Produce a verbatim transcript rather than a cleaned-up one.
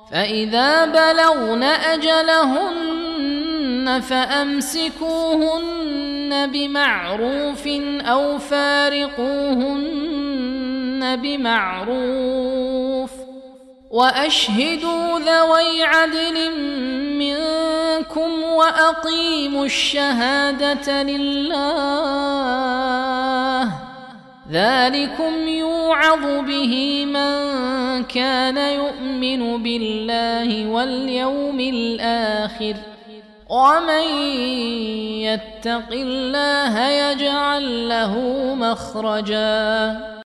فإذا بلغن أجلهن فأمسكوهن بمعروف أو فارقوهن بمعروف وأشهدوا ذوي عدل منكم وأقيموا الشهادة لله ذلكم يوعظ به من كان يؤمن بالله واليوم الآخر ومن يتق الله يجعل له مخرجا.